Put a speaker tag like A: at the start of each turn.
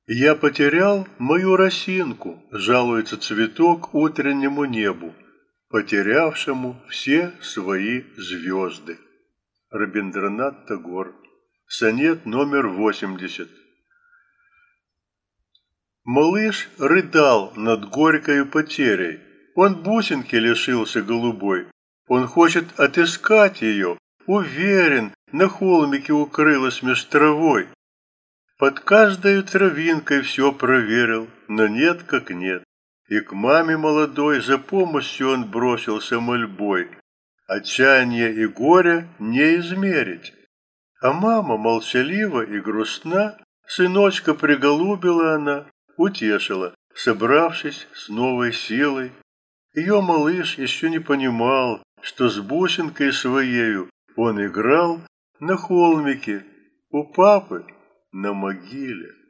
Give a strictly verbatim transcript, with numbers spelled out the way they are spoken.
A: Я потерял мою росинку, жалуется цветок утреннему небу, потерявшему все свои звезды. Рабиндранат Тагор. Сонет номер восемьдесят. Малыш рыдал над горькой потерей. Он бусинки лишился голубой. Он хочет отыскать ее, уверен, на холмике укрылась меж травой. Под каждой травинкой все проверил, но нет как нет. И к маме молодой за помощью он бросился мольбой. Отчаяние и горе не измерить. А мама молчалива и грустна, сыночка приголубила она, утешила, собравшись с новой силой. Ее малыш еще не понимал, что с бусинкой своею он играл на холмике у папы на могиле.